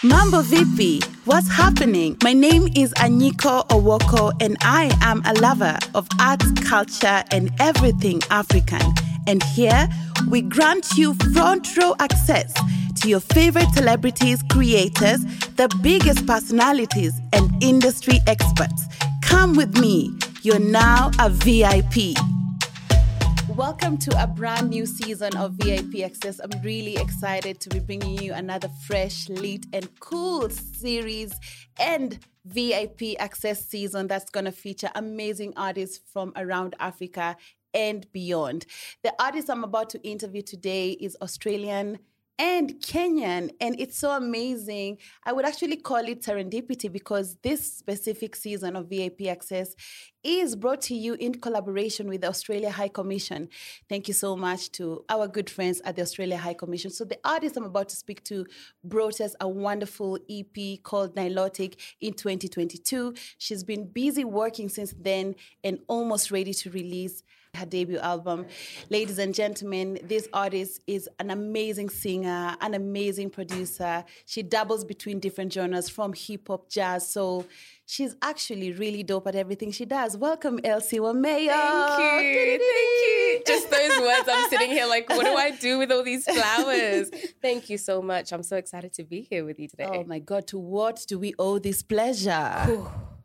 Mambo Vipi, what's happening? My name is Anyiko Owoko and I am a lover of arts, culture and everything African. And here we grant you front row access to your favorite celebrities, creators, the biggest personalities and industry experts. Come with me, you're now a VIP. Welcome to a brand new season of VIP Access. I'm really excited to be bringing you another fresh, lit, and cool series and VIP Access season that's going to feature amazing artists from around Africa and beyond. The artist I'm about to interview today is Australian and Kenyan, and it's so amazing. I would actually call it serendipity because this specific season of VIP Access is brought to you in collaboration with the Australia High Commission. Thank you so much to our good friends at the Australia High Commission. So the artist I'm about to speak to brought us a wonderful EP called Nilotic in 2022. She's been busy working since then and almost ready to release her debut album. Ladies and gentlemen, this artist is an amazing singer, an amazing producer. She dabbles between different genres from hip hop, jazz, soul. She's actually really dope at everything she does. Welcome, Elsie Wameo. Thank you. Just those words. I'm sitting here like, what do I do with all these flowers? Thank you so much. I'm so excited to be here with you today. Oh my God, to what do we owe this pleasure?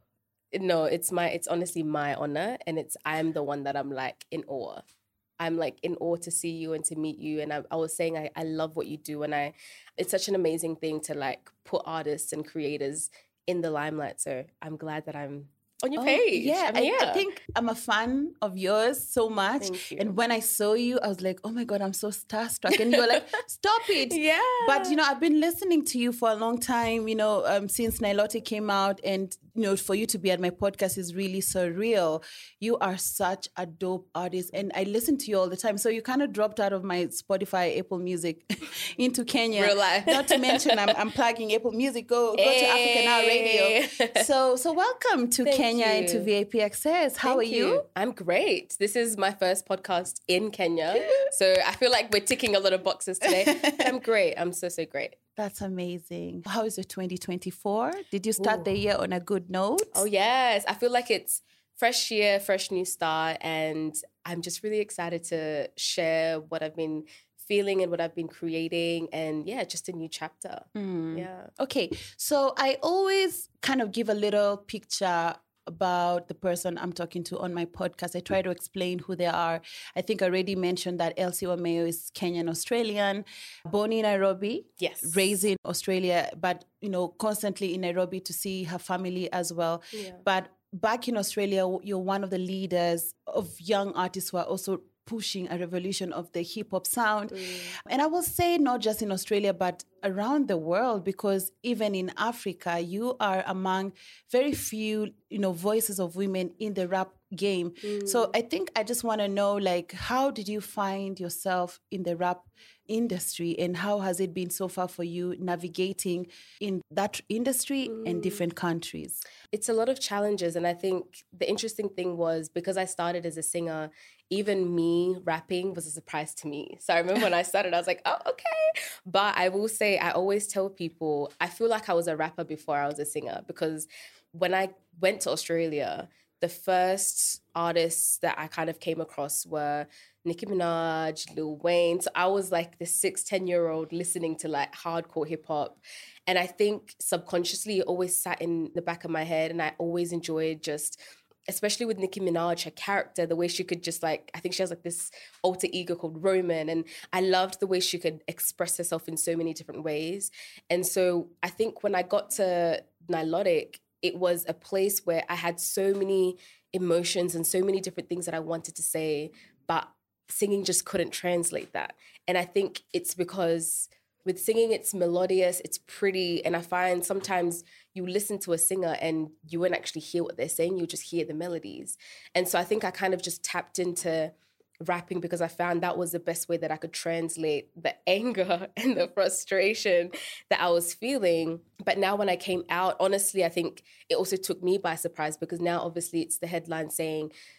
No, it's honestly my honor, and I'm the one that I'm like in awe. I'm like in awe to see you and to meet you. And I was saying I love what you do, and it's such an amazing thing to like put artists and creators in the limelight. So I'm glad that I'm on your page. Yeah, I think I'm a fan of yours so much. Thank you. And when I saw you, I was like, oh my God, I'm so starstruck. And you were like, stop it. Yeah. But, I've been listening to you for a long time, since Nilotic came out. And, for you to be at my podcast is really surreal. You are such a dope artist. And I listen to you all the time. So you kind of dropped out of my Spotify, Apple Music into Kenya. Real life. Not to mention, I'm plugging Apple Music. Go to Africa Now Radio. So welcome to Kenya and to VIP Access. How are you? I'm great. This is my first podcast in Kenya. So I feel like we're ticking a lot of boxes today. I'm great. I'm so great. That's amazing. How is your 2024? Did you start the year on a good note? Oh, yes. I feel like it's fresh year, fresh new start. And I'm just really excited to share what I've been feeling and what I've been creating. And yeah, just a new chapter. Yeah. Okay. So I always kind of give a little picture about the person I'm talking to on my podcast. I try to explain who they are. I think I already mentioned that Elsie Wameo is Kenyan Australian, born in Nairobi, yes, raised in Australia, but constantly in Nairobi to see her family as well. Yeah. But back in Australia, you're one of the leaders of young artists who are also pushing a revolution of the hip hop sound. And I will say not just in Australia, but around the world, because even in Africa, you are among very few, voices of women in the rap game. So I think I just want to know, like, how did you find yourself in the rap industry and how has it been so far for you navigating in that industry and different countries? It's a lot of challenges. And I think the interesting thing was because I started as a singer, even me rapping was a surprise to me. So I remember when I started, I was like, oh, okay. But I will say, I always tell people, I feel like I was a rapper before I was a singer, because when I went to Australia, the first artists that I kind of came across were Nicki Minaj, Lil Wayne. So I was like the 10-year-old listening to like hardcore hip hop. And I think subconsciously it always sat in the back of my head. And I always enjoyed just, especially with Nicki Minaj, her character, the way she could just like, I think she has like this alter ego called Roman. And I loved the way she could express herself in so many different ways. And so I think when I got to Nilotic, it was a place where I had so many emotions and so many different things that I wanted to say, but singing just couldn't translate that. And I think it's because with singing, it's melodious, it's pretty. And I find sometimes you listen to a singer and you won't actually hear what they're saying, you just hear the melodies. And so I think I kind of just tapped into rapping because I found that was the best way that I could translate the anger and the frustration that I was feeling. But now when I came out, honestly, I think it also took me by surprise because now obviously it's the headline saying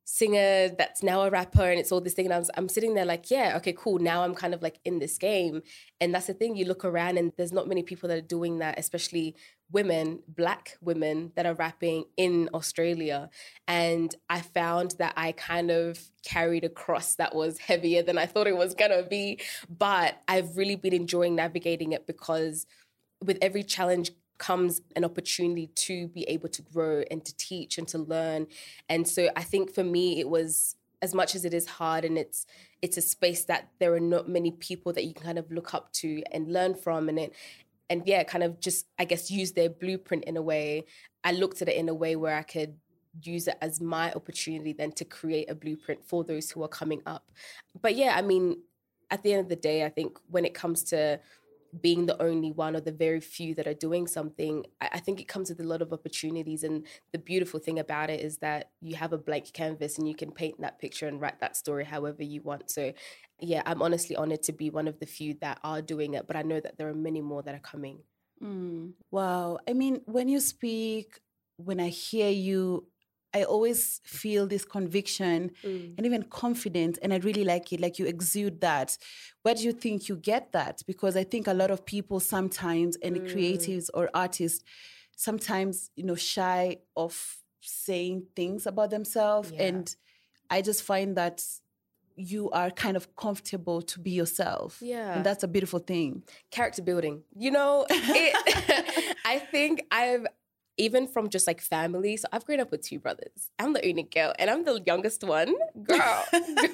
singer that's now a rapper and it's all this thing. And I'm sitting there like, yeah, okay, cool. Now I'm kind of like in this game. And that's the thing. You look around and there's not many people that are doing that, especially women, Black women that are rapping in Australia. And I found that I kind of carried a cross that was heavier than I thought it was going to be. But I've really been enjoying navigating it because with every challenge comes an opportunity to be able to grow and to teach and to learn. And so I think for me, it was, as much as it is hard and it's a space that there are not many people that you can kind of look up to and learn from and yeah, kind of just, I guess, use their blueprint in a way. I looked at it in a way where I could use it as my opportunity then to create a blueprint for those who are coming up. But yeah, I mean, at the end of the day, I think when it comes to being the only one or the very few that are doing something, I think it comes with a lot of opportunities. And the beautiful thing about it is that you have a blank canvas and you can paint that picture and write that story however you want. So yeah, I'm honestly honored to be one of the few that are doing it, but I know that there are many more that are coming. Wow. I mean, when you speak, when I hear you, I always feel this conviction and even confidence, and I really like it. Like, you exude that. Where do you think you get that? Because I think a lot of people sometimes, and creatives or artists, sometimes, shy of saying things about themselves. Yeah. And I just find that you are kind of comfortable to be yourself. Yeah. And that's a beautiful thing. Character building. I think even from just like family. So I've grown up with two brothers. I'm the only girl and I'm the youngest one. Girl.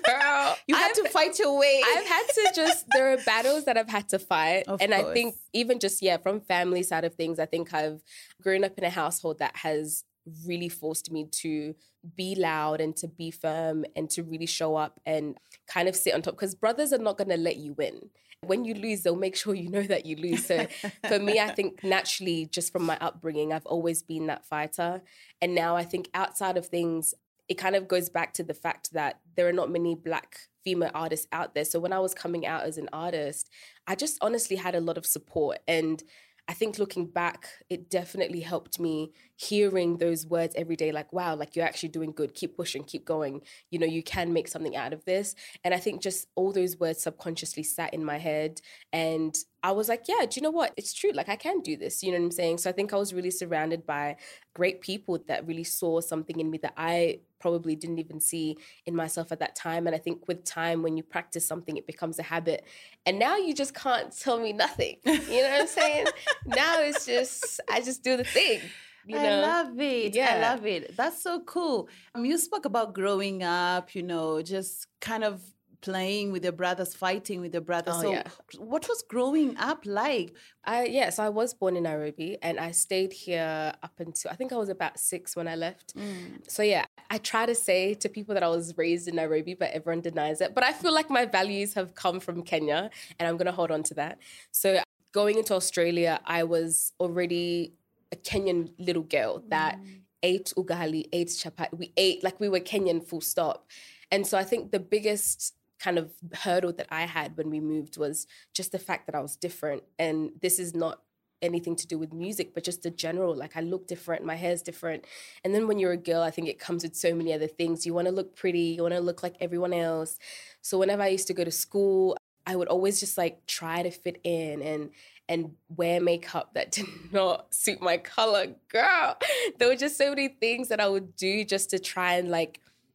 You had to fight your way. I've had to there are battles that I've had to fight. Of course. I think even just, from family side of things, I think I've grown up in a household that has really forced me to be loud and to be firm and to really show up and kind of sit on top, because brothers are not going to let you win. When you lose, they'll make sure you know that you lose. So for me, I think naturally, just from my upbringing, I've always been that fighter. And now I think outside of things, it kind of goes back to the fact that there are not many Black female artists out there. So when I was coming out as an artist, I just honestly had a lot of support. And I think looking back, it definitely helped me hearing those words every day, like, wow, like you're actually doing good. Keep pushing, keep going. You can make something out of this. And I think just all those words subconsciously sat in my head. And I was like, yeah, do you know what? It's true. Like, I can do this. You know what I'm saying? So I think I was really surrounded by great people that really saw something in me that I probably didn't even see in myself at that time. And I think with time, when you practice something, it becomes a habit. And now you just can't tell me nothing. You know what I'm saying? Now it's just, I just do the thing. I love it. Yeah. I love it. That's so cool. You spoke about growing up, just kind of playing with your brothers, fighting with your brothers. What was growing up like? So I was born in Nairobi and I stayed here up until, I think I was about 6 when I left. So I try to say to people that I was raised in Nairobi, but everyone denies it. But I feel like my values have come from Kenya and I'm going to hold on to that. So going into Australia, I was already a Kenyan little girl that ate ugali, ate chapati. We ate like we were Kenyan, full stop. And so I think the biggest kind of hurdle that I had when we moved was just the fact that I was different. And this is not anything to do with music, but just the general, like I look different, my hair's different. And then when you're a girl, I think it comes with so many other things. You want to look pretty, you want to look like everyone else. So whenever I used to go to school, I would always just like try to fit in and wear makeup that did not suit my color. Girl, there were just so many things that I would do just to try and like,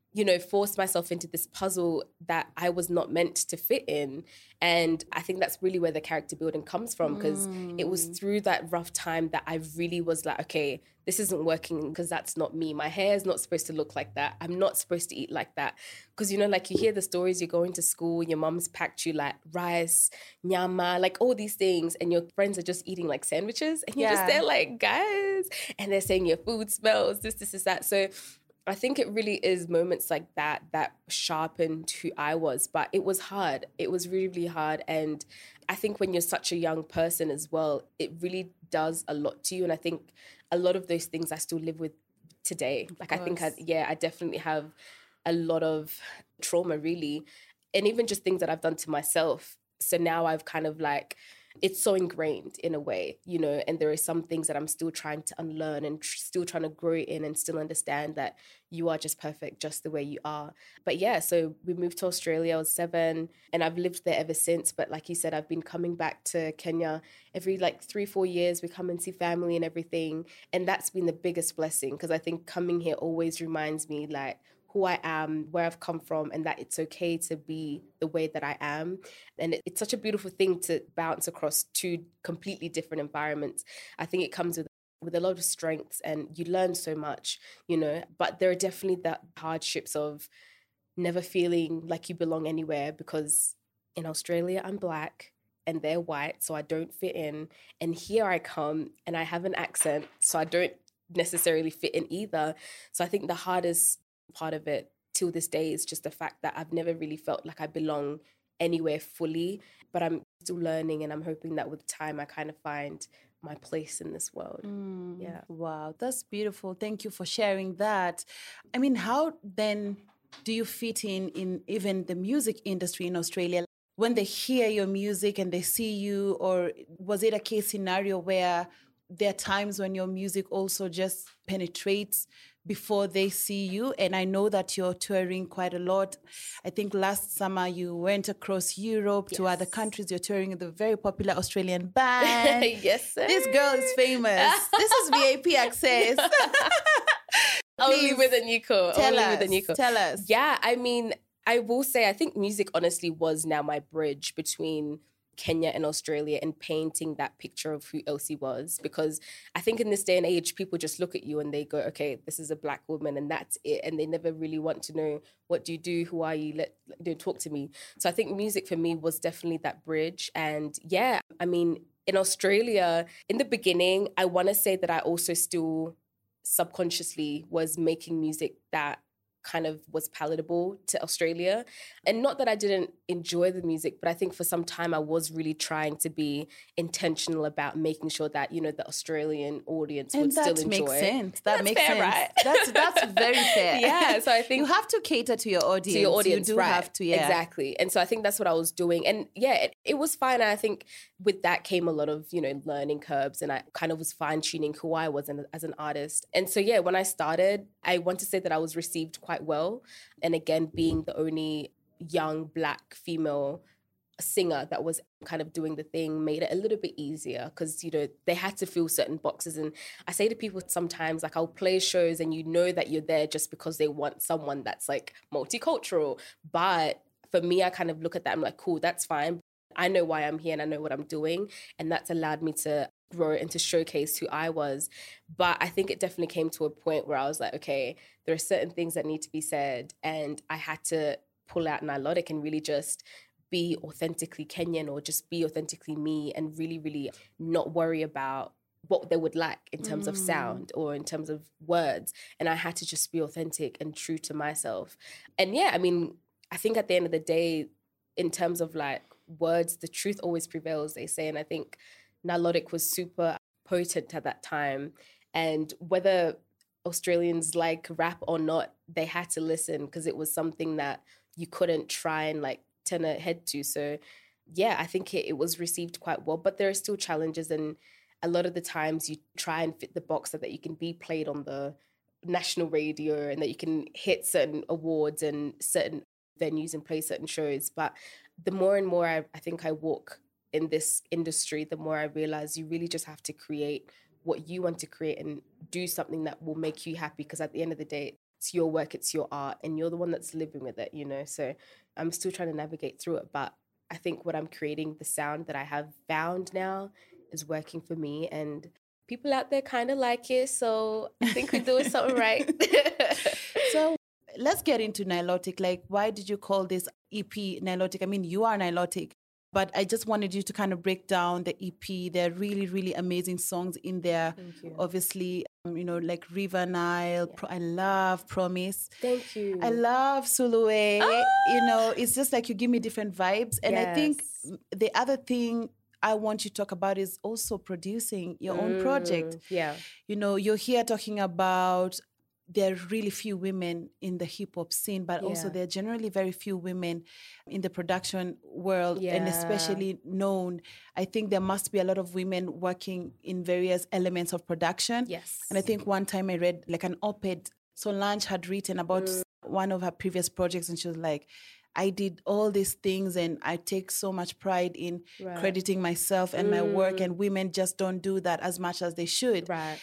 force myself into this puzzle that I was not meant to fit in. And I think that's really where the character building comes from, because it was through that rough time that I really was like, okay, this isn't working because that's not me. My hair is not supposed to look like that. I'm not supposed to eat like that. Because, like you hear the stories, you're going to school, your mom's packed you like rice, nyama, like all these things. And your friends are just eating like sandwiches. And you're just there like, guys. And they're saying your food smells, this, that. So I think it really is moments like that sharpened who I was, but it was hard. It was really, really hard. And I think when you're such a young person as well, it really does a lot to you. And I think a lot of those things I still live with today. Like, I think I definitely have a lot of trauma, really. And even just things that I've done to myself. So now I've kind of like it's so ingrained in a way, you know, and there are some things that I'm still trying to unlearn and still trying to grow in and still understand that you are just perfect just the way you are. But yeah, so we moved to Australia. I was 7 and I've lived there ever since. But like you said, I've been coming back to Kenya every like 3-4 years. We come and see family and everything. And that's been the biggest blessing, because I think coming here always reminds me like who I am, where I've come from, and that it's okay to be the way that I am. And it's such a beautiful thing to bounce across two completely different environments. I think it comes with a lot of strengths, and you learn so much, you know, but there are definitely the hardships of never feeling like you belong anywhere, because in Australia, I'm Black and they're white, so I don't fit in. And here I come and I have an accent, so I don't necessarily fit in either. So I think the hardest part of it till this day is just the fact that I've never really felt like I belong anywhere fully, but I'm still learning, and I'm hoping that with time I kind of find my place in this world. Yeah. Wow, that's beautiful. Thank you for sharing that. I mean, how then do you fit in even the music industry in Australia? When they hear your music and they see you, or was it a case scenario where there are times when your music also just penetrates before they see you? And I know that you're touring quite a lot. I think last summer you went across Europe to other countries. You're touring with a very popular Australian band. Yes, sir. This girl is famous. This is VIP access. Only with Anyiko. Tell us. Yeah, I mean, I will say, I think music honestly was now my bridge between Kenya and Australia, and painting that picture of who Elsie was. Because I think in this day and age, people just look at you and they go, okay, this is a Black woman and that's it. And they never really want to know, what do you do? Who are you? Talk to me. So I think music for me was definitely that bridge. And yeah, I mean, in Australia, in the beginning, I want to say that I also still subconsciously was making music that kind of was palatable to Australia. And not that I didn't enjoy the music, but I think for some time I was really trying to be intentional about making sure that, you know, the Australian audience would still enjoy. And that makes sense. That makes fair, sense. right? That's very fair. Yeah, so I think you have to cater to your audience. You do right. have to, yeah. Exactly. And so I think that's what I was doing. And yeah, it was fine. And I think with that came a lot of, you know, learning curves, and I kind of was fine-tuning who I was as an artist. And so, yeah, when I started, I want to say that I was received quite well. And again, being the only young Black female singer that was kind of doing the thing made it a little bit easier, because, you know, they had to fill certain boxes. And I say to people sometimes, like, I'll play shows and you know that you're there just because they want someone that's like multicultural. But for me, I kind of look at that, I'm like, cool, that's fine. I know why I'm here and I know what I'm doing. And that's allowed me to grow and to showcase who I was. But I think it definitely came to a point where I was like, okay, there are certain things that need to be said. And I had to pull out Nilotic and really just be authentically Kenyan, or just be authentically me, and really, really not worry about what they would like in terms of sound or in terms of words. And I had to just be authentic and true to myself. And yeah, I mean, I think at the end of the day, in terms of like words, the truth always prevails, they say. And I think Nilotic was super potent at that time. And whether Australians like rap or not, they had to listen, because it was something that you couldn't try and like turn a head to. So yeah, I think it was received quite well, but there are still challenges. And a lot of the times you try and fit the box so that you can be played on the national radio and that you can hit certain awards and certain venues and play certain shows. But the more and more I think I walk in this industry, the more I realize you really just have to create what you want to create and do something that will make you happy, because at the end of the day, it's your work, it's your art, and you're the one that's living with it, you know? So I'm still trying to navigate through it, but I think what I'm creating, the sound that I have found now, is working for me, and people out there kind of like it, so I think we're doing something right. So let's get into Nilotic. Like, why did you call this EP Nilotic? I mean, you are Nilotic, but I just wanted you to kind of break down the EP. There are really, really amazing songs in there. Thank you. Obviously, you know, like River Nile. Yeah. I love Promise. Thank you. I love Sulue. Oh! You know, it's just like you give me different vibes. And I think the other thing I want you to talk about is also producing your own project. Yeah. You know, you're here talking about there are really few women in the hip hop scene, but also Yeah. there are generally very few women in the production world, and Yeah. especially known. I think there must be a lot of women working in various elements of production. Yes. And I think one time I read like an op-ed Solange had written about one of her previous projects, and she was like, I did all these things and I take so much pride in Right. crediting myself and my work, and women just don't do that as much as they should. Right.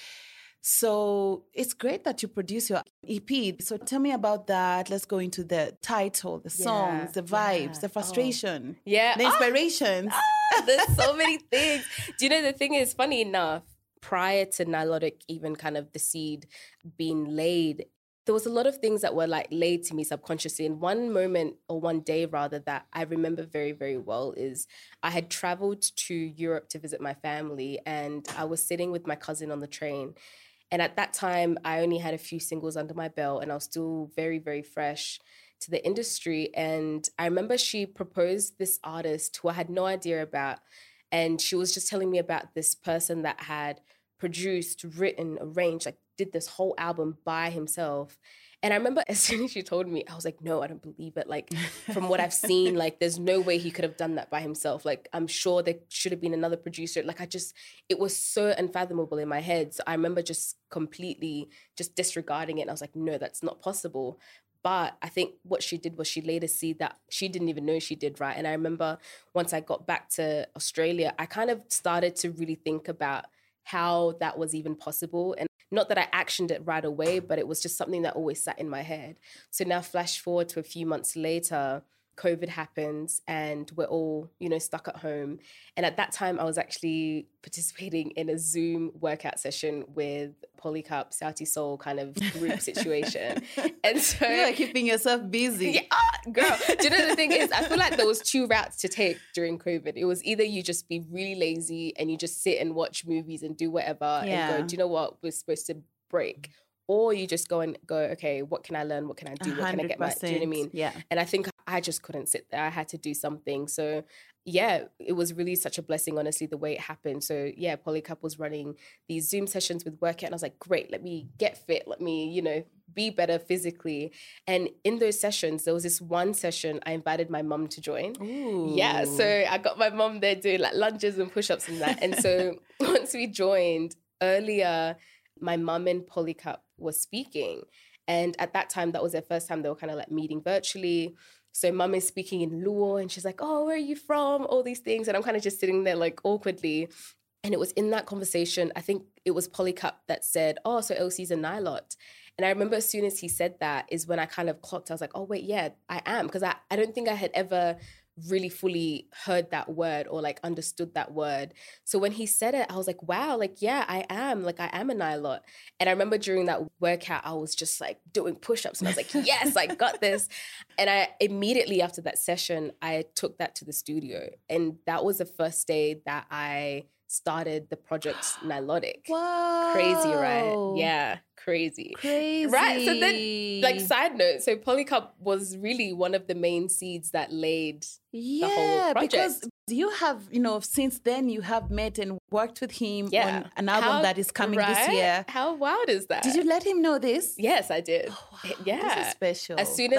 So it's great that you produce your EP. So tell me about that. Let's go into the title, the songs, the vibes, the frustration, Yeah. the inspirations. There's so many things. Do you know, the thing is, funny enough, prior to Nilotic even kind of the seed being laid, there was a lot of things that were like laid to me subconsciously. And one moment, or one day rather, that I remember very, very well is I had traveled to Europe to visit my family, and I was sitting with my cousin on the train. And at that time, I only had a few singles under my belt, and I was still very, very fresh to the industry. And I remember she proposed this artist who I had no idea about. And she was just telling me about this person that had produced, written, arranged, like did this whole album by himself. And I remember as soon as she told me, I was like, no, I don't believe it. Like, from what I've seen, like, there's no way he could have done that by himself. Like, I'm sure there should have been another producer. Like, it was so unfathomable in my head. So I remember just completely just disregarding it. And I was like, no, that's not possible. But I think what she did was she laid a seed that she didn't even know she did, right? And I remember once I got back to Australia, I kind of started to really think about how that was even possible. And not that I actioned it right away, but it was just something that always sat in my head. So now flash forward to a few months later, COVID happens and we're all, stuck at home. And at that time, I was actually participating in a Zoom workout session with Polycarp, Sauti Soul kind of group situation. And so You're like keeping yourself busy. Yeah, girl. Do you know the thing is, I feel like there was two routes to take during COVID. It was either you just be really lazy and you just sit and watch movies and do whatever and go, do you know what? We're supposed to break. Or you just go, okay, what can I learn? What can I do? What can I get my, do you know what I mean? Yeah. And I think I just couldn't sit there. I had to do something. So yeah, it was really such a blessing, honestly, the way it happened. So yeah, Polycarp was running these Zoom sessions with workout. And I was like, great, let me get fit. Let me, be better physically. And in those sessions, there was this one session I invited my mum to join. Ooh. Yeah, so I got my mum there doing like lunges and push-ups and that. And so once we joined earlier, my mum and Polycarp was speaking. And at that time, that was their first time they were kind of like meeting virtually. So mum is speaking in Luo and she's like, oh, where are you from? All these things. And I'm kind of just sitting there like awkwardly. And it was in that conversation, I think it was Polycarp that said, oh, so LC's a Nilot. And I remember as soon as he said that is when I kind of clocked. I was like, oh, wait, yeah, I am. Because I don't think I had ever really fully heard that word or like understood that word. So when he said it, I was like, wow, like, yeah, I am a Nilot. And I remember during that workout, I was just like doing push-ups and I was like, yes, I got this. And I immediately after that session, I took that to the studio. And that was the first day that I started the project Nilotic. Wow. Crazy, right? Yeah, crazy. Right, so then, like, side note, so Polycarp was really one of the main seeds that laid the whole project. Because you have, since then you have met and worked with him on an album that is coming this year. How wild is that? Did you let him know this? Yes, I did. Oh, wow. Yeah. This is special. As soon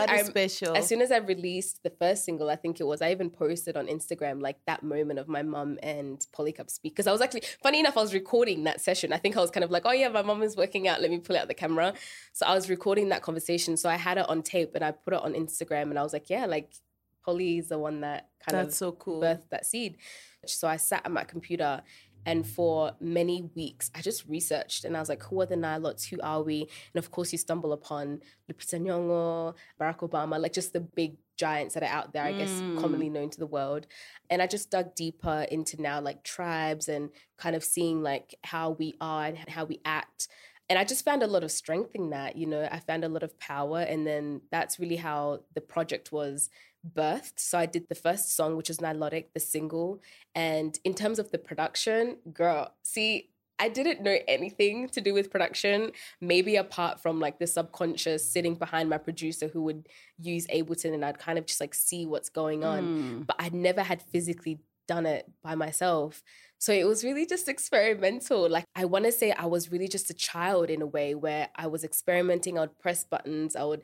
as I released the first single, I think it was, I even posted on Instagram, like that moment of my mum and Polycarp speak. Because I was actually, funny enough, I was recording that session. I think I was kind of like, oh yeah, my mum is working out. Let me pull out the camera. So I was recording that conversation. So I had it on tape and I put it on Instagram and I was like, yeah, like Polly is the one that That's so cool. birthed that seed. So I sat at my computer and for many weeks, I just researched and I was like, who are the Nilots? Who are we? And of course, you stumble upon Lupita Nyong'o, Barack Obama, like just the big giants that are out there, I guess, commonly known to the world. And I just dug deeper into now like tribes and kind of seeing like how we are and how we act. And I just found a lot of strength in that, I found a lot of power. And then that's really how the project was birthed. So I did the first song, which was Nilotic, the single. And in terms of the production, girl, see, I didn't know anything to do with production, maybe apart from like the subconscious sitting behind my producer who would use Ableton and I'd kind of just like see what's going on. But I never had physically done it by myself. So it was really just experimental. Like, I want to say I was really just a child in a way where I was experimenting. I would press buttons. I would,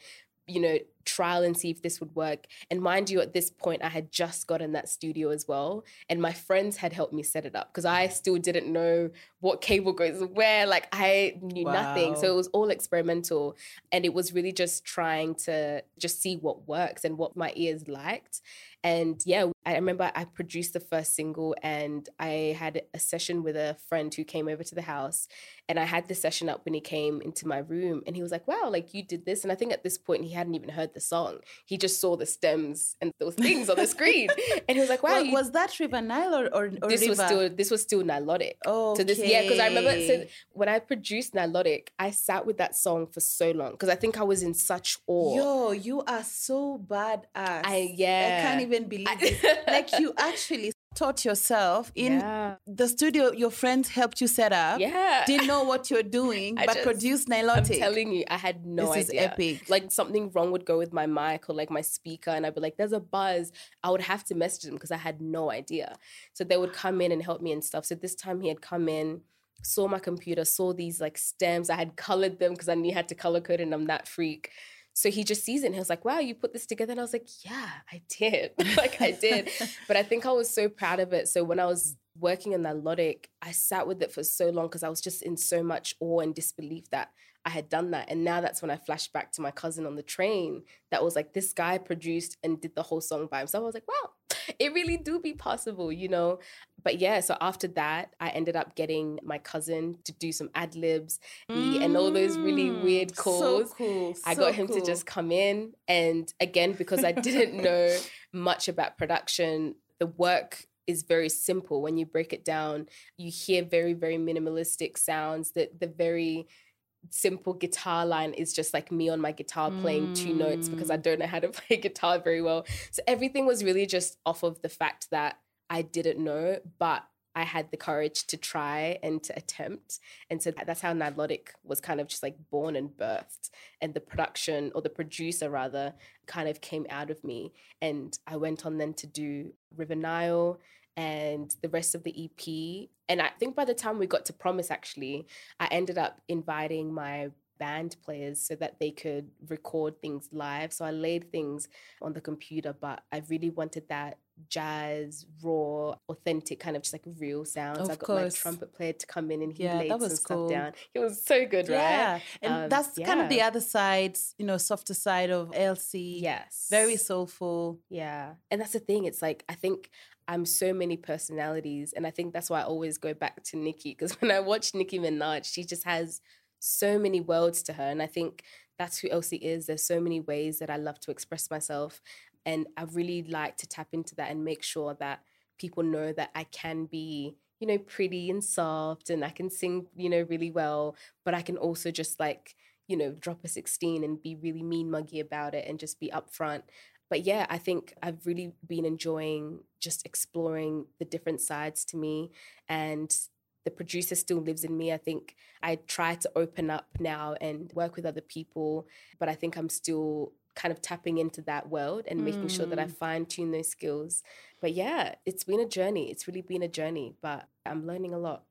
trial and see if this would work. And mind you, at this point, I had just gotten that studio as well. And my friends had helped me set it up because I still didn't know what cable goes where. Like, I knew nothing. So it was all experimental. And it was really just trying to just see what works and what my ears liked. And yeah, I remember I produced the first single and I had a session with a friend who came over to the house. And I had the session up when he came into my room and he was like, wow, like you did this. And I think at this point he hadn't even heard the song. He just saw the stems and those things on the screen. And he was like, wow. Was that River Nile or this River? This was still Nilotic. Oh, so because I remember when I produced Nilotic, I sat with that song for so long because I think I was in such awe. Yo, you are so badass. I Yeah. can't even believe it. Like, you actually taught yourself in the studio your friends helped you set up. Yeah. Didn't know what you're doing, but produced Nilotic. I'm telling you, I had no idea. This is epic. Like, something wrong would go with my mic or like my speaker and I'd be like, there's a buzz. I would have to message them because I had no idea. So they would come in and help me and stuff. So this time he had come in, saw my computer, saw these like stems. I had colored them because I knew how to color code and I'm that freak. So he just sees it and he was like, wow, you put this together? And I was like, yeah, I did. Like, I did. But I think I was so proud of it. So when I was working on Nilotic, I sat with it for so long because I was just in so much awe and disbelief that I had done that. And now that's when I flashed back to my cousin on the train that was like, this guy produced and did the whole song by himself. I was like, wow, it really do be possible, But yeah, so after that, I ended up getting my cousin to do some ad-libs and all those really weird calls. So cool. I got him to just come in. And again, because I didn't know much about production, the work is very simple. When you break it down, you hear very, very minimalistic sounds. The very simple guitar line is just like me on my guitar playing 2 notes because I don't know how to play guitar very well. So everything was really just off of the fact that I didn't know, but I had the courage to try and to attempt. And so that's how Nilotic was kind of just like born and birthed. And the production, or the producer rather, kind of came out of me. And I went on then to do River Nile and the rest of the EP. And I think by the time we got to Promise, actually, I ended up inviting my band players so that they could record things live. So I laid things on the computer, but I really wanted that jazz, raw, authentic, kind of just like real sounds. I got my trumpet player to come in and he laid some stuff down. It was so good, right? Yeah, and that's kind of the other side, softer side of Elsie. Yes. Very soulful. Yeah. And that's the thing. It's like, I think I'm so many personalities. And I think that's why I always go back to Nicki, because when I watch Nicki Minaj, she just has so many worlds to her. And I think that's who Elsie is. There's so many ways that I love to express myself. And I really like to tap into that and make sure that people know that I can be, pretty and soft and I can sing, really well, but I can also just like, drop a 16 and be really mean muggy about it and just be upfront. But yeah, I think I've really been enjoying just exploring the different sides to me, and the producer still lives in me. I think I try to open up now and work with other people, but I think I'm still kind of tapping into that world and making sure that I fine-tune those skills. But yeah, it's been a journey. It's really been a journey, but I'm learning a lot.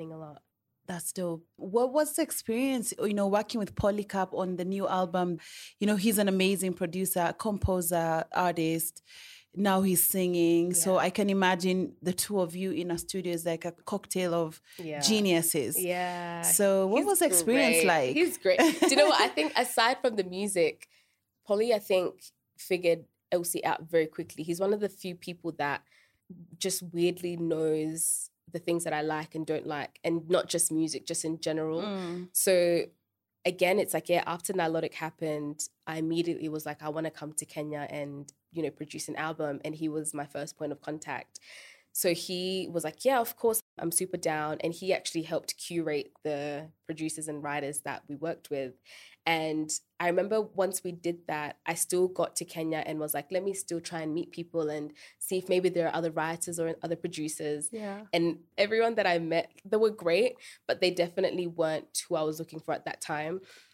That's dope. What was the experience, working with Polycarp on the new album? He's an amazing producer, composer, artist. Now he's singing. Yeah. So I can imagine the two of you in a studio is like a cocktail of geniuses. Yeah. So what was the experience like? He's great. Do you know what? I think aside from the music, Polly, I think, figured Elsie out very quickly. He's one of the few people that just weirdly knows the things that I like and don't like, and not just music, just in general. So again, it's like, after Nilotic happened, I immediately was like, I want to come to Kenya and, produce an album. And he was my first point of contact. So he was like, yeah, of course, I'm super down. And he actually helped curate the producers and writers that we worked with. And I remember once we did that, I still got to Kenya and was like, let me still try and meet people and see if maybe there are other writers or other producers. Yeah. And everyone that I met, they were great, but they definitely weren't who I was looking for at that time.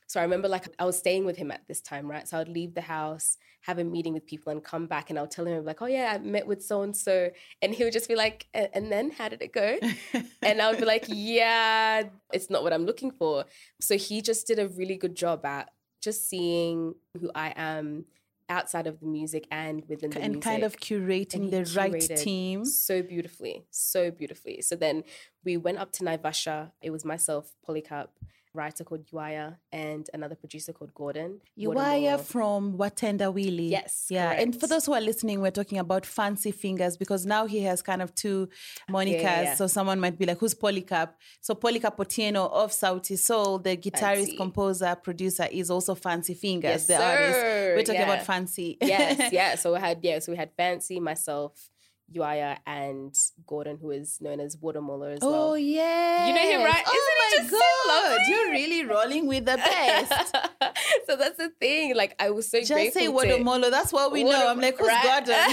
So I remember like I was staying with him at this time, right? So I'd leave the house, have a meeting with people and come back and I'll tell him like, oh yeah, I met with so-and-so. And he would just be like, and then how did it go? And I would be like, yeah, it's not what I'm looking for. So he just did a really good job at just seeing who I am outside of the music and within the music. And kind of curating the right team. So beautifully, so beautifully. So then we went up to Naivasha. It was myself, Polycarp, writer called Uaya, and another producer called Gordon. Uaya from Watenda Willy. Yes, yeah. correct. And for those who are listening, we're talking about Fancy Fingers because now he has kind of two monikers. Yeah. So someone might be like, who's Polycarp? So Polycarp Otieno of Sauti Soul, the guitarist, composer, producer, is also Fancy Fingers, yes, the sir. artist. We're talking about Fancy. Yes, yeah. So we had Fancy, myself, Uaya, and Gordon, who is known as Watermolo as well. Oh, yeah. You know him, right? Oh, my God. You're really rolling with the best. So that's the thing. Like, I was so grateful. Just say Watermolo. That's what we know. I'm like, who's Gordon?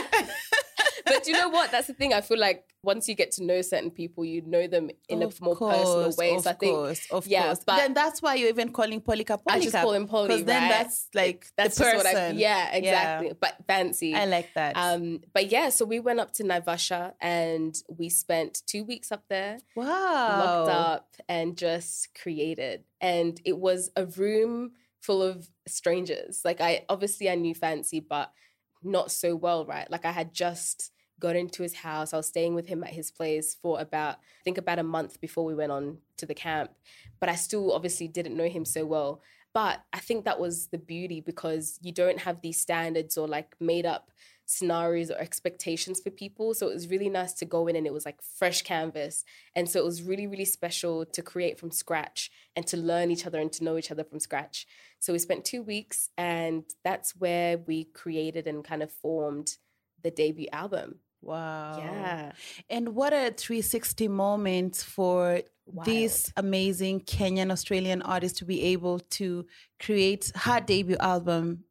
But you know what? That's the thing. I feel like once you get to know certain people, you know them in a more personal way. So I think, of course. But then that's why you're even calling Polycarp. I just call him Poly, because then that's like that's the person. Yeah, exactly. Yeah. But fancy. I like that. But yeah, so we went up to Naivasha and we spent 2 weeks up there. Wow. Locked up and just created. And it was a room full of strangers. Like I knew Fancy, but not so well, right? Like I had just got into his house. I was staying with him at his place for about a month before we went on to the camp. But I still obviously didn't know him so well. But I think that was the beauty because you don't have these standards or like made up scenarios or expectations for people. So it was really nice to go in and it was like fresh canvas. And so it was really, really special to create from scratch and to learn each other and to know each other from scratch. So we spent 2 weeks and that's where we created and kind of formed the debut album. Wow. Yeah. And what a 360 moment for this amazing Kenyan Australian artist to be able to create her debut album,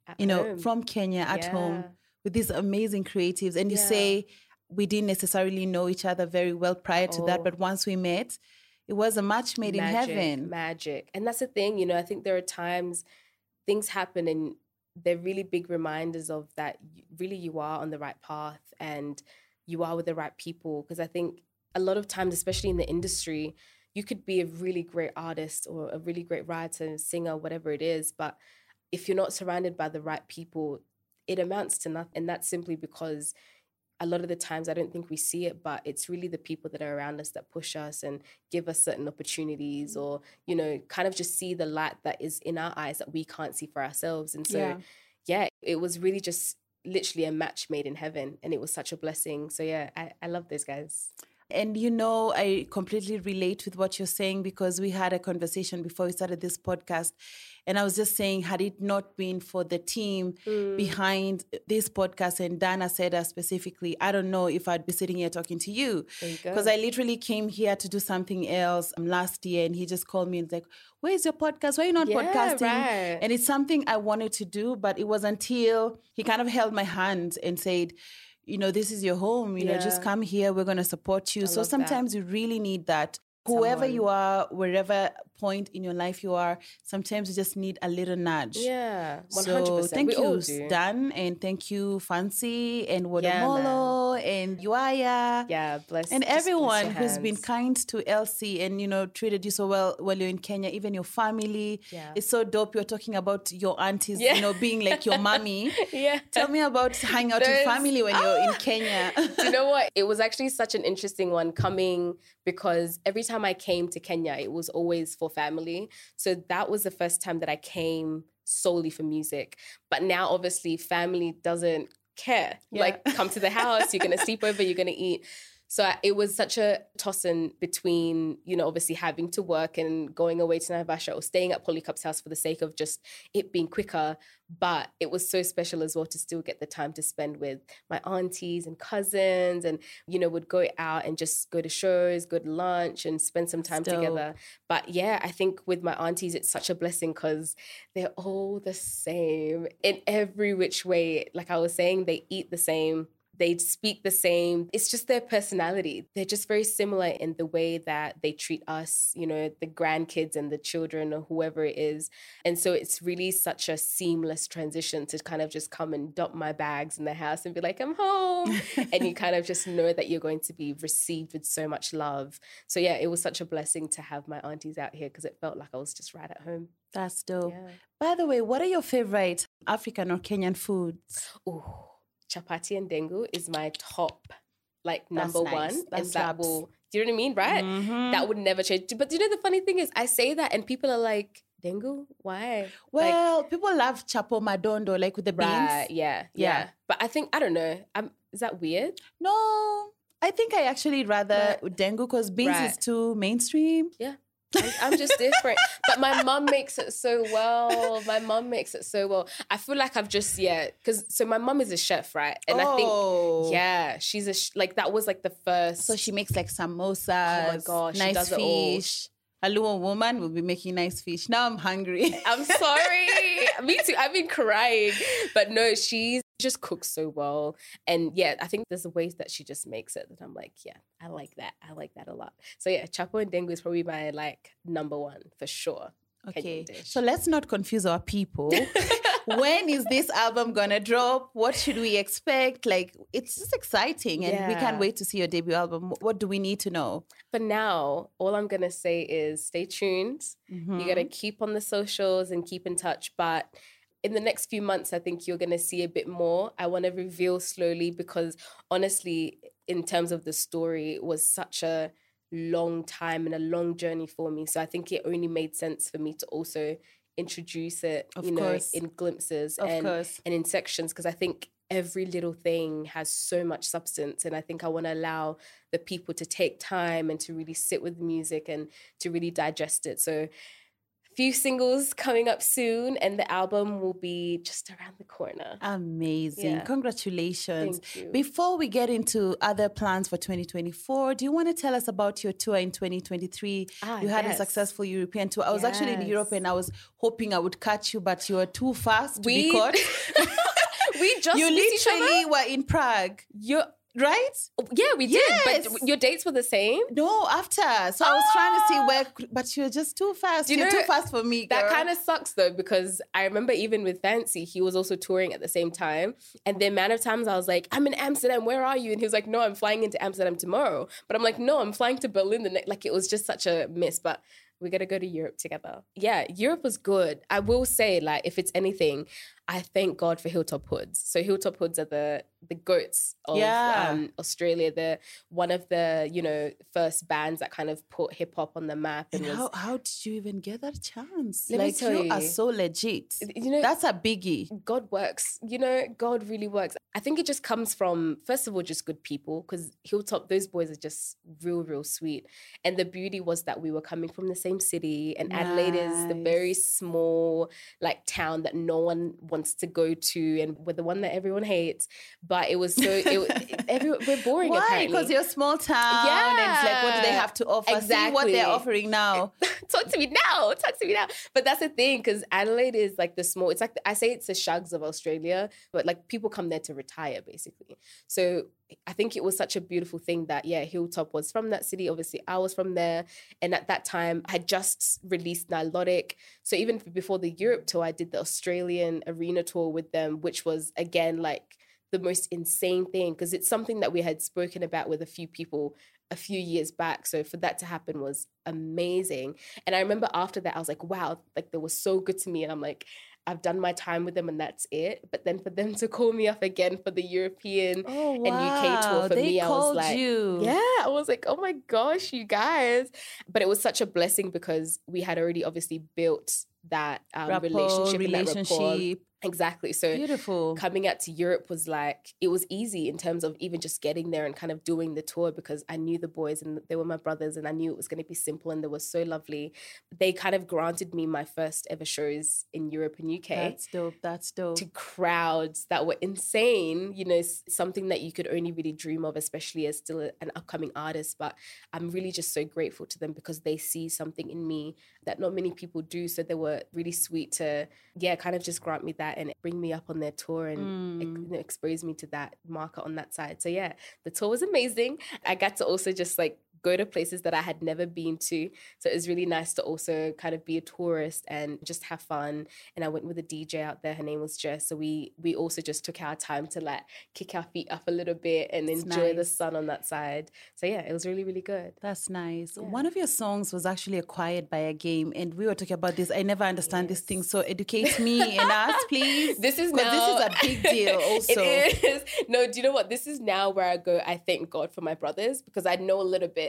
from Kenya at home with these amazing creatives. And you say we didn't necessarily know each other very well prior to that, but once we met, it was a match made in heaven. Magic. And that's the thing, I think there are times things happen and they're really big reminders of that really you are on the right path and you are with the right people. Because I think a lot of times, especially in the industry, you could be a really great artist or a really great writer, singer, whatever it is. But if you're not surrounded by the right people, it amounts to nothing. And that's simply because a lot of the times I don't think we see it, but it's really the people that are around us that push us and give us certain opportunities or, kind of just see the light that is in our eyes that we can't see for ourselves. And so, it was really just literally a match made in heaven. And it was such a blessing. So yeah, I love those guys. And I completely relate with what you're saying because we had a conversation before we started this podcast. And I was just saying, had it not been for the team behind this podcast and Dana Seda specifically, I don't know if I'd be sitting here talking to you. Because I literally came here to do something else last year and he just called me and was like, where's your podcast? Why are you not podcasting? Right. And it's something I wanted to do, but it was until he kind of held my hand and said, this is your home, just come here. We're going to support you. So sometimes you really need that. Whoever you are, wherever point in your life you are, sometimes you just need a little nudge. Yeah, 100%. So thank you, Dan, and thank you, Fancy, and Watermolo, and Uaya. Yeah, bless. And everyone who's been kind to Elsie and, treated you so well while you're in Kenya, even your family. Yeah. It's so dope. You're talking about your aunties, being like your mommy. Yeah. Tell me about hanging out with family when you're in Kenya. Do you know what? It was actually such an interesting one coming because every time I came to Kenya, it was always for family. So that was the first time that I came solely for music. But now, obviously, family doesn't care. Yeah. Like, come to the house, you're going to sleep over, you're going to eat. So it was such a toss-in between, obviously having to work and going away to Naivasha or staying at Polycarp's house for the sake of just it being quicker. But it was so special as well to still get the time to spend with my aunties and cousins and, would go out and just go to shows, go to lunch and spend some time together. But yeah, I think with my aunties, it's such a blessing because they're all the same in every which way. Like I was saying, they eat the same. They speak the same. It's just their personality. They're just very similar in the way that they treat us, you know, the grandkids and the children or whoever it is. And so it's really such a seamless transition to kind of just come and dump my bags in the house and be like, I'm home. And you kind of just know that you're going to be received with so much love. So yeah, it was such a blessing to have my aunties out here because it felt like I was just right at home. That's dope. Yeah. By the way, what are your favorite African or Kenyan foods? Ooh, chapati and dengu is my top, like number That's nice. one. That And that slaps. will, do you know what I mean? Right? Mhm. That would never change. But you know, the funny thing is I say that and people are like, dengu? Why? Well, people love chapo madondo, like with the beans. Right, yeah. But I think, I don't know. Is that weird? No, I think I actually rather dengu because beans is Right. too mainstream. Yeah. I'm just different. But my mum makes it so well. I feel like I've just, so my mum is a chef, right? And I think, she's like, that was like the first. So she makes like samosas. Oh my gosh, she nice does it all. fish. A Luo woman will be making nice fish. Now I'm hungry. I'm sorry. Me too. I've been crying. But no, she just cooks so well. And yeah, I think there's a ways that she just makes it that I'm like, yeah, I like that. I like that a lot. So yeah, chapo and dengu is probably my like number one for sure. Okay, Kenyan dish. so let's not confuse our people. When is this album gonna drop? What should we expect? Like, it's just exciting and we can't Yeah. wait to see your debut album. What do we need to know? For now, all I'm going to say is stay tuned. You got to keep on the socials and keep in touch. But in the next few months, I think you're going to see a bit more. I want to reveal slowly because honestly, in terms of the story, it was such a long time and a long journey for me. So I think it only made sense for me to also introduce it, Of you know, course. in glimpses Of and course. in sections because I think every little thing has so much substance and I think I want to allow the people to take time and to really sit with the music and to really digest it. So a few singles coming up soon and the album will be just around the corner. Amazing. Yeah. Congratulations. Thank you. Before we get into other plans for 2024, do you want to tell us about your tour in 2023? You had a yes. successful European tour. I was actually in Yes. Europe and I was hoping I would catch you, but you were too fast to be We- caught. We just You missed each other? literally were in Prague, You're, right? yeah, we did. Yes. But your dates were the same? No, after. So I was trying to see where, but you're just too fast. You You're know, too fast for me, girl. That kind of sucks though, because I remember even with Fancy, he was also touring at the same time. And the amount of times I was like, I'm in Amsterdam, where are you? And he was like, no, I'm flying into Amsterdam tomorrow. But I'm like, no, I'm flying to Berlin the next. Like it was just such a miss. But we got to go to Europe together. Yeah, Europe was good. I will say, like, if it's anything, I thank God for Hilltop Hoods. So Hilltop Hoods are the goats of Australia. They're one of the, you know, first bands that kind of put hip hop on the map. And was, how did you even get that chance? Let me like tell you are you. so legit. You know, That's a biggie. God works. You know, God really works. I think it just comes from, first of all, just good people because Hilltop, those boys are just real, real sweet. And the beauty was that we were coming from the same city and Adelaide is the very small, like, town that no one wants to go to and we're the one that everyone hates. But it was so, we're boring Why? apparently. Because you're a small town. Yeah. And it's like, what do they have to offer? See what Exactly. they're offering now. Talk to me now. But that's the thing, because Adelaide is like the small, it's like, I say it's the Shugs of Australia, but like people come there to retire basically. So I think it was such a beautiful thing that, yeah, Hilltop was from that city. Obviously, I was from there. And at that time, I had just released Nilotic. So even before the Europe tour, I did the Australian arena tour with them, which was, again, like the most insane thing because it's something that we had spoken about with a few people a few years back. So for that to happen was amazing. And I remember after that, I was like, wow, like they were so good to me. And I'm like, I've done my time with them and that's it. But then for them to call me up again for the European and UK tour for me, I was like, yeah, I was like, oh my gosh, you guys. But it was such a blessing because we had already obviously built that relationship and that rapport. Exactly. So beautiful. Coming out to Europe was like, it was easy in terms of even just getting there and kind of doing the tour because I knew the boys and they were my brothers and I knew it was going to be simple and they were so lovely. They kind of granted me my first ever shows in Europe and UK. That's dope. To crowds that were insane, you know, something that you could only really dream of, especially as still an upcoming artist. But I'm really just so grateful to them because they see something in me that not many people do. So they were really sweet to, kind of just grant me that. that and bring me up on their tour and expose me to that market on that side. So yeah, the tour was amazing. I got to also just like go to places that I had never been to. So it was really nice to also kind of be a tourist and just have fun. And I went with a DJ out there. Her name was Jess. So we also just took our time to like kick our feet up a little bit and enjoy the sun on that side. So yeah, it was really, really good. That's nice. Yeah. One of your songs was actually acquired by a game, and we were talking about this. I never understand this thing. So educate me and us, please. This is a big deal also. It is. No, do you know what? This is now where I go, I thank God for my brothers, because I know a little bit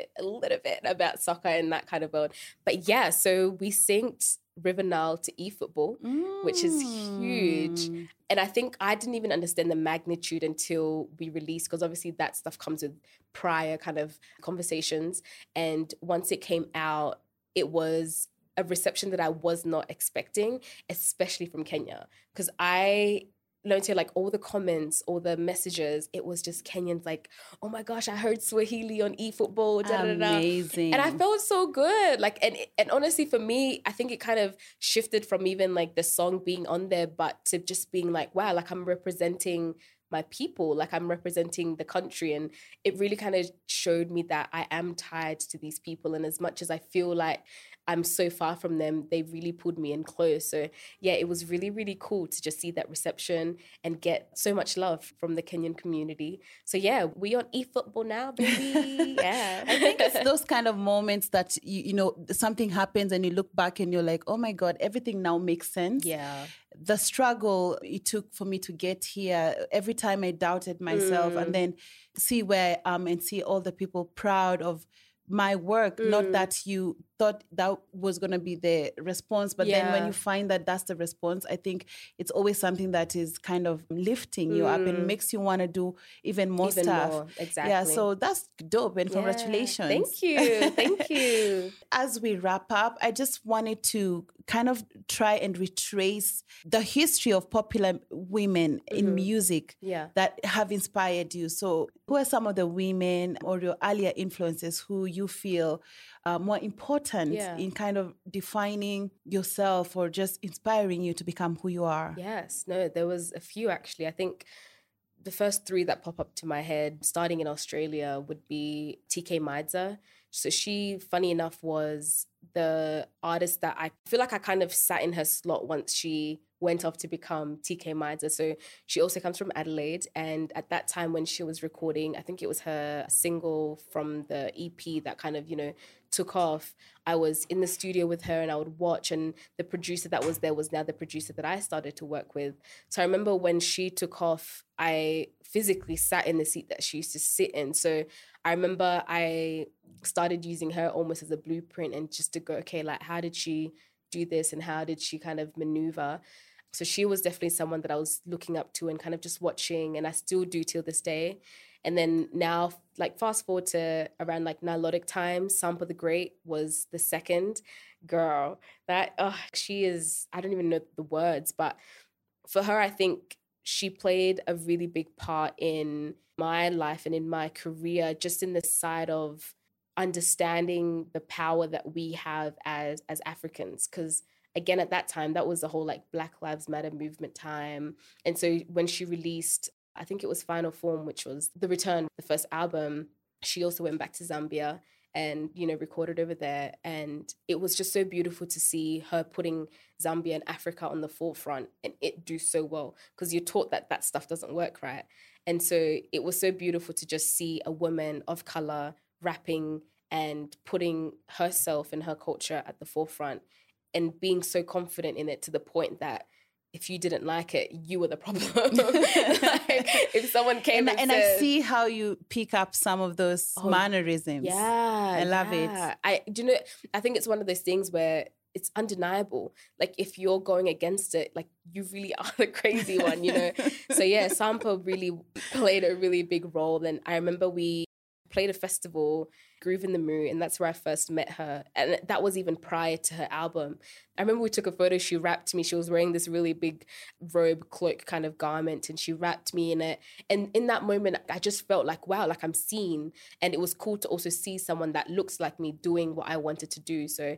about soccer and that kind of world. But yeah, so we synced River Nile to eFootball, which is huge. And I think I didn't even understand the magnitude until we released, because obviously that stuff comes with prior kind of conversations. And once it came out, it was a reception that I was not expecting, especially from Kenya. Because I learned to like all the comments, all the messages, it was just Kenyans like, oh my gosh, I heard Swahili on eFootball. Amazing. And I felt so good. Like, and honestly, for me, I think it kind of shifted from even like the song being on there, but to just being like, wow, like I'm representing my people, like I'm representing the country. And it really kind of showed me that I am tied to these people. And as much as I feel like I'm so far from them, they really pulled me in close. So yeah, it was really, really cool to just see that reception and get so much love from the Kenyan community. So yeah, we on eFootball now, baby. Yeah. I think it's those kind of moments that, you know, something happens and you look back and you're like, oh my God, everything now makes sense. Yeah. The struggle it took for me to get here, every time I doubted myself, and then see where I am and see all the people proud of my work, not that you thought that was going to be the response, but then when you find that that's the response, I think it's always something that is kind of lifting you up and makes you want to do even more stuff. Exactly. Yeah, so that's dope, and congratulations. Thank you. Thank you. As we wrap up, I just wanted to kind of try and retrace the history of popular women in music that have inspired you. So who are some of the women or your earlier influences who you feel more important in kind of defining yourself or just inspiring you to become who you are? Yes, no, there was a few actually. I think the first three that pop up to my head, starting in Australia, would be TK Maidza. So she, funny enough, was the artist that I feel like I kind of sat in her slot once she went off to become TK Maidza. So she also comes from Adelaide. And at that time when she was recording, I think it was her single from the EP that kind of, you know, took off. I was in the studio with her and I would watch, and the producer that was there was now the producer that I started to work with. So I remember when she took off, I physically sat in the seat that she used to sit in. So I remember I started using her almost as a blueprint and just to go, okay, like how did she do this and how did she kind of maneuver? So she was definitely someone that I was looking up to and kind of just watching, and I still do till this day. And then now, like fast forward to around like Nilotic times, Sampa the Great was the second girl. That she is, I don't even know the words, but for her, I think she played a really big part in my life and in my career, just in the side of understanding the power that we have as Africans. Because again, at that time, that was the whole like Black Lives Matter movement time. And so when she released, I think it was Final Form, which was The Return, the first album, she also went back to Zambia and, you know, recorded over there. And it was just so beautiful to see her putting Zambia and Africa on the forefront and it do so well, because you're taught that that stuff doesn't work, right? And so it was so beautiful to just see a woman of color rapping and putting herself and her culture at the forefront and being so confident in it to the point that if you didn't like it, you were the problem. Like, if someone came and said, I see how you pick up some of those mannerisms. Yeah, I love it. I think it's one of those things where it's undeniable. Like if you're going against it, like you really are the crazy one, you know? So yeah, Sampa really played a really big role. And I remember we played a festival, Groove in the Moon, and that's where I first met her. And that was even prior to her album. I remember we took a photo, she wrapped me, she was wearing this really big robe, cloak kind of garment, and she wrapped me in it. And in that moment, I just felt like, wow, like I'm seen. And it was cool to also see someone that looks like me doing what I wanted to do. So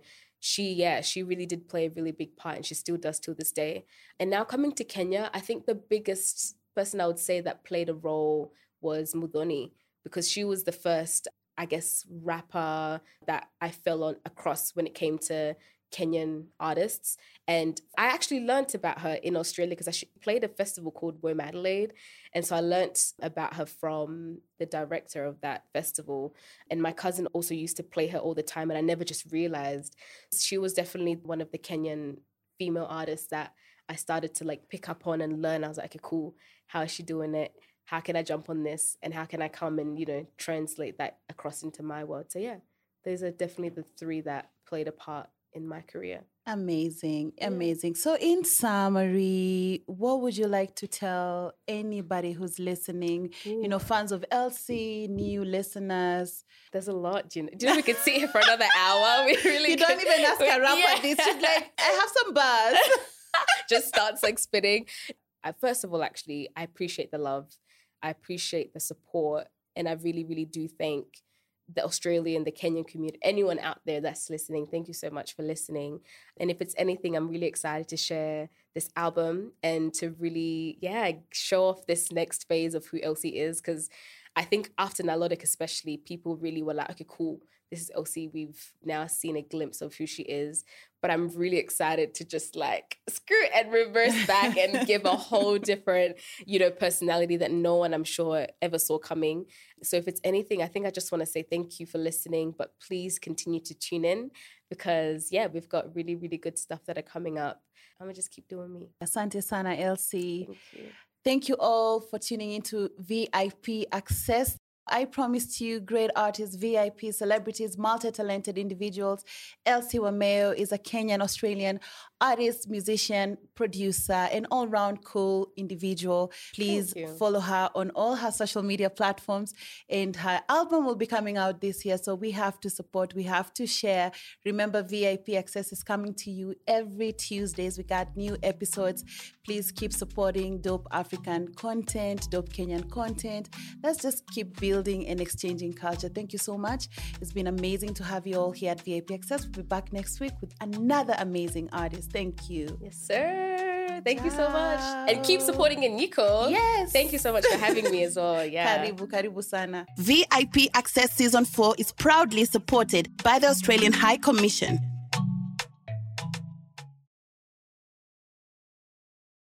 she really did play a really big part, and she still does till this day. And now coming to Kenya, I think the biggest person I would say that played a role was Muthoni, because she was the first, I guess, rapper that I fell on across when it came to Kenyan artists. And I actually learnt about her in Australia because I played a festival called Woe Adelaide. And so I learnt about her from the director of that festival. And my cousin also used to play her all the time, and I never just realized. She was definitely one of the Kenyan female artists that I started to like pick up on and learn. I was like, okay, cool. How is she doing it? How can I jump on this? And how can I come and, you know, translate that across into my world? So yeah, those are definitely the three that played a part in my career. Amazing. So in summary, what would you like to tell anybody who's listening, you know, fans of Elsie, new listeners? There's a lot, Do you know we could sit here for another hour? We really You don't even ask a rapper this. She's like, I have some buzz. Just starts like spitting. First of all, actually, I appreciate the love. I appreciate the support. And I really, really do thank the Australian, the Kenyan community, anyone out there that's listening. Thank you so much for listening. And if it's anything, I'm really excited to share this album and to really, show off this next phase of who Elsie is. Because I think after Nilotic especially, people really were like, okay, cool, this is Elsie. We've now seen a glimpse of who she is. But I'm really excited to just like screw and reverse back and give a whole different, you know, personality that no one, I'm sure, ever saw coming. So if it's anything, I think I just want to say thank you for listening, but please continue to tune in because, we've got really, really good stuff that are coming up. I'm going to just keep doing me. Asante sana, Elsie. Thank you. Thank you all for tuning into VIP Access. I promised you great artists, VIP, celebrities, multi-talented individuals. Elsie Wameo is a Kenyan-Australian artist, musician, producer, an all-round cool individual. Please follow her on all her social media platforms. And her album will be coming out this year, so we have to support, we have to share. Remember, VIP Access is coming to you every Tuesdays. We got new episodes. Please keep supporting dope African content, dope Kenyan content. Let's just keep building and exchanging culture. Thank you so much. It's been amazing to have you all here at VIP Access. We'll be back next week with another amazing artist. Thank you. Yes, sir. Thank you so much. And keep supporting Anyiko. Yes. Thank you so much for having me as well. Yeah. Karibu sana. VIP Access Season 4 is proudly supported by the Australian High Commission.